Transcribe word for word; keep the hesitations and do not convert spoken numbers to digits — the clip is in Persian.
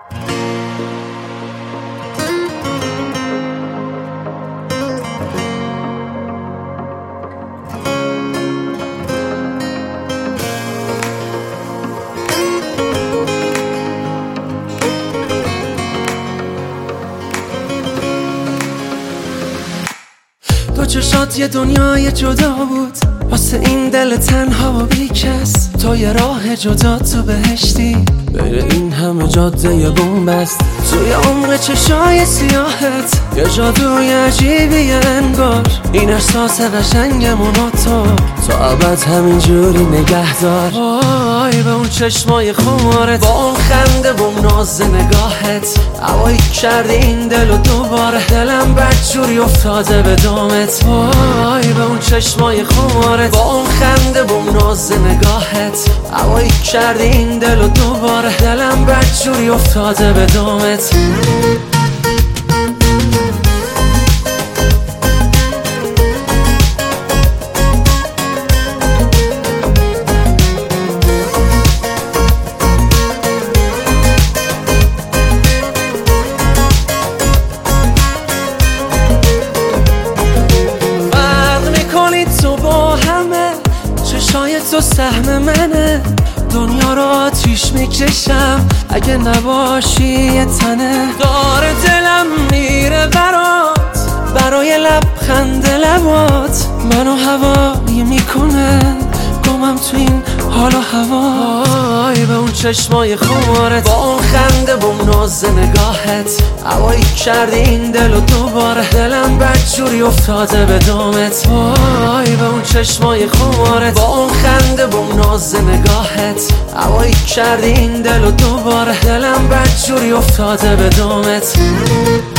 تو چشات یه دنیای جدا بود واسه این دل تنها و بیکس. تو یه راه جدا تو بهشتی بین این همه جاده یه بومبست. توی عمق چشای سیاهت یه جادوی عجیبیه انگار. این احساس قشنگمون تو تو ابد همینجوری نگه دار. وای به اون چشمای خمارت، با اون خنده و اون ناز نگاهت، هوایی کردی این دل و دوباره دلم بدجوری افتاده به دامت. وای به اون چشمای خمارت، با اون خنده و اون ناز نگاهت، هوایی کردی این دل و دوباره دلم بدجوری افتاده به دامت. چشای تو سهم منه، دنیا رو آتیش میکشم اگه نباشی یه تنه. داره دلم میره برات، برای لبخند لبات منو هوایی میکنه، گمم تو این حال و هوا. وای به اون چشمای خمارت، با اون خنده و اون ناز نگاهت، هوایی کردی این دل و دوباره دلم بدجوری افتاده به دامت. وای به اون چشمای خمارت، با اون خنده و اون ناز نگاهت، هوایی کردی این دل و دوباره دلم بدجوری افتاده به دامت.